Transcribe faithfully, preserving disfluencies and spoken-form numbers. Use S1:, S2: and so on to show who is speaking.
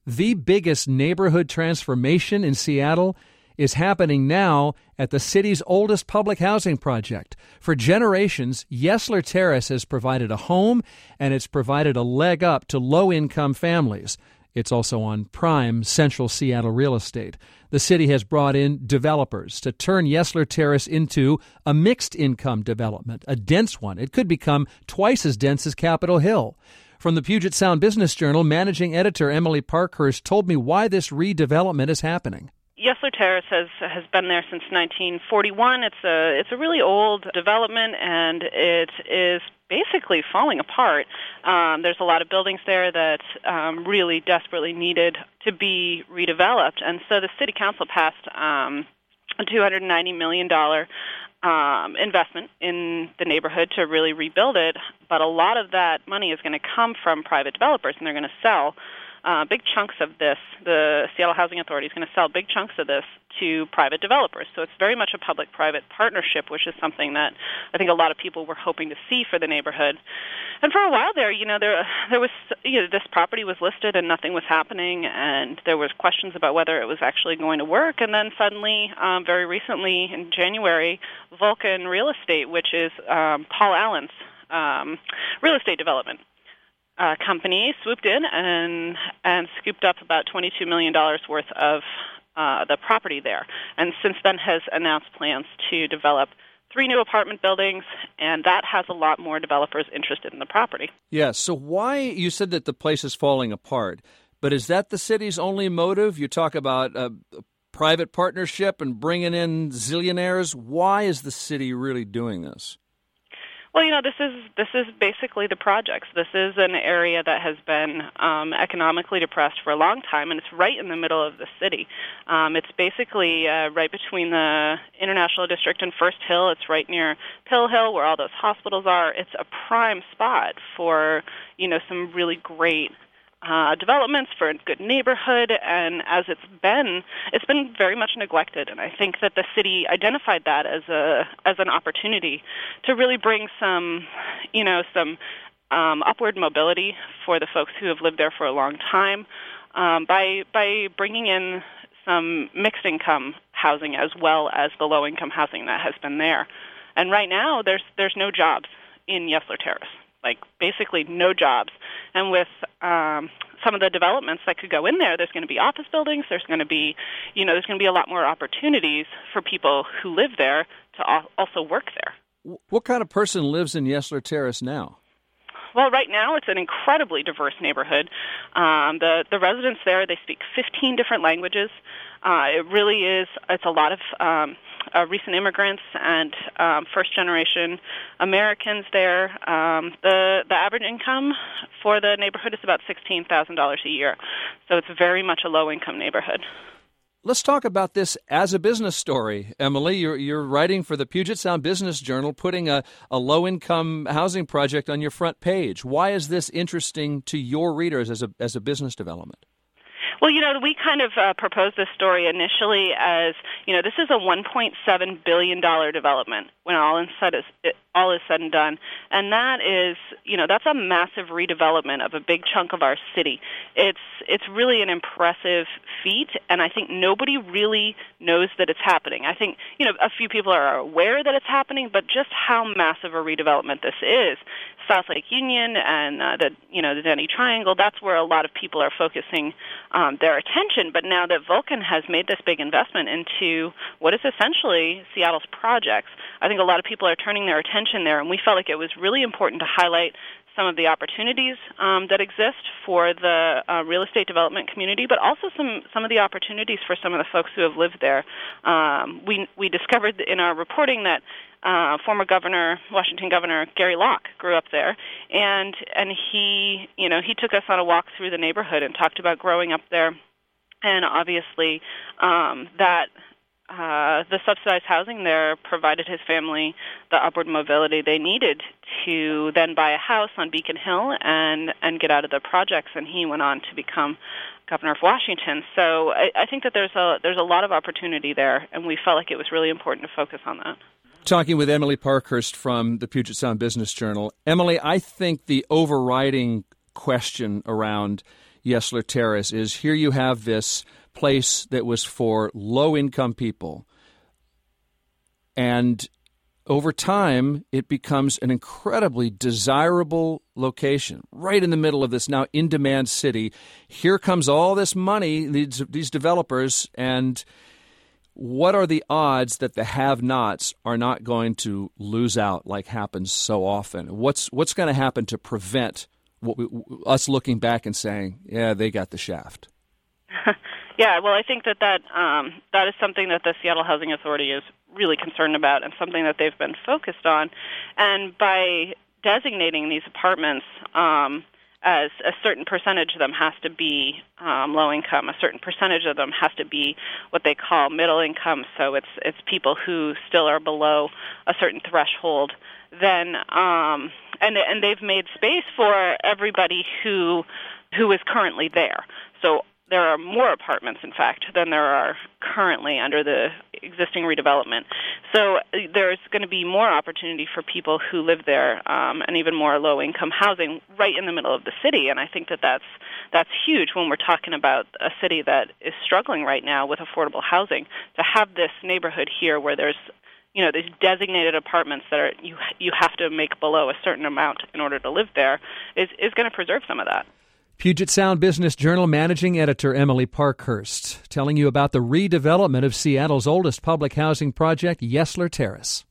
S1: The biggest neighborhood transformation in Seattle is happening now at the city's oldest public housing project. For generations, Yesler Terrace has provided a home, and it's provided a leg up to low-income families. It's also on prime central Seattle real estate. The city has brought in developers to turn Yesler Terrace into a mixed-income development, a dense one. It could become twice as dense as Capitol Hill. From the Puget Sound Business Journal, managing editor Emily Parkhurst told me why this redevelopment is happening.
S2: Yesler Terrace has has been there since nineteen forty-one. It's a it's a really old development, and it is basically falling apart. Um, there's a lot of buildings there that um, really desperately needed to be redeveloped, and so the city council passed um, a two hundred ninety million dollars um, investment in the neighborhood to really rebuild it. But a lot of that money is going to come from private developers, and they're going to sell Uh, big chunks of this. The Seattle Housing Authority is going to sell big chunks of this to private developers. So it's very much a public-private partnership, which is something that I think a lot of people were hoping to see for the neighborhood. And for a while there, you know, there there was you know, this property was listed and nothing was happening, and there was questions about whether it was actually going to work. And then suddenly, um, very recently in January, Vulcan Real Estate, which is um, Paul Allen's um, real estate development Uh, company, swooped in and and scooped up about twenty-two million dollars worth of uh, the property there, and since then has announced plans to develop three new apartment buildings, and that has a lot more developers interested in the property.
S1: Yes, so why, you said that the place is falling apart, but is that the city's only motive? You talk about a private partnership and bringing in zillionaires. Why is the city really doing this?
S2: Well, you know, this is this is basically the projects. This is an area that has been um, economically depressed for a long time, and it's right in the middle of the city. Um, it's basically uh, right between the International District and First Hill. It's right near Pill Hill, where all those hospitals are. It's a prime spot for, you know, some really great Uh, developments for a good neighborhood, and as it's been, it's been very much neglected. And I think that the city identified that as a as an opportunity to really bring some, you know, some um, upward mobility for the folks who have lived there for a long time um, by by bringing in some mixed income housing as well as the low income housing that has been there. And right now, there's there's no jobs in Yesler Terrace. Like, basically no jobs. And with um, some of the developments that could go in there, there's going to be office buildings, there's going to be, you know, there's going to be a lot more opportunities for people who live there to also work there.
S1: What kind of person lives in Yesler Terrace now?
S2: Well, right now it's an incredibly diverse neighborhood. Um, the, the residents there, they speak fifteen different languages. Uh, it really is, it's a lot of um, uh, recent immigrants and um, first-generation Americans there. Um, the, the average income for the neighborhood is about sixteen thousand dollars a year. So it's very much a low-income neighborhood.
S1: Let's talk about this as a business story. Emily, you're, you're writing for the Puget Sound Business Journal, putting a, a low-income housing project on your front page. Why is this interesting to your readers as a as a business development?
S2: Well, you know, we kind of uh, proposed this story initially as, you know, this is a one point seven billion dollars development when all is said is all is said and done. And that is, you know, that's a massive redevelopment of a big chunk of our city. It's it's really an impressive feat, and I think nobody really knows that it's happening. I think, you know, a few people are aware that it's happening, but just how massive a redevelopment this is. South Lake Union and uh, the, you know, the Denny Triangle, that's where a lot of people are focusing um, their attention. But now that Vulcan has made this big investment into what is essentially Seattle's projects, I think a lot of people are turning their attention there, and we felt like it was really important to highlight some of the opportunities um, that exist for the uh, real estate development community, but also some, some of the opportunities for some of the folks who have lived there. Um, we we discovered in our reporting that uh, former governor, Washington Governor Gary Locke, grew up there, and and he you know he took us on a walk through the neighborhood and talked about growing up there, and obviously um, that. Uh, the subsidized housing there provided his family the upward mobility they needed to then buy a house on Beacon Hill and, and get out of the projects, and he went on to become governor of Washington. So I, I think that there's a there's a lot of opportunity there, and we felt like it was really important to focus on that.
S1: Talking with Emily Parkhurst from the Puget Sound Business Journal. Emily, I think the overriding question around Yesler Terrace is here you have this place that was for low-income people, and over time, it becomes an incredibly desirable location right in the middle of this now in-demand city. Here comes all this money, these, these developers, and what are the odds that the have-nots are not going to lose out like happens so often? What's what's going to happen to prevent what we, us looking back and saying, yeah, they got the shaft?
S2: Yeah, well, I think that that, um, that is something that the Seattle Housing Authority is really concerned about and something that they've been focused on. And by designating these apartments um, as a certain percentage of them has to be um, low income, a certain percentage of them has to be what they call middle income, so it's it's people who still are below a certain threshold, then um, and and they've made space for everybody who who is currently there. So there are more apartments, in fact, than there are currently under the existing redevelopment. So there's going to be more opportunity for people who live there um, and even more low-income housing right in the middle of the city. And I think that that's, that's huge when we're talking about a city that is struggling right now with affordable housing. To have this neighborhood here where there's you know, these designated apartments that are you you have to make below a certain amount in order to live there is, is going to preserve some of that.
S1: Puget Sound Business Journal managing editor Emily Parkhurst telling you about the redevelopment of Seattle's oldest public housing project, Yesler Terrace.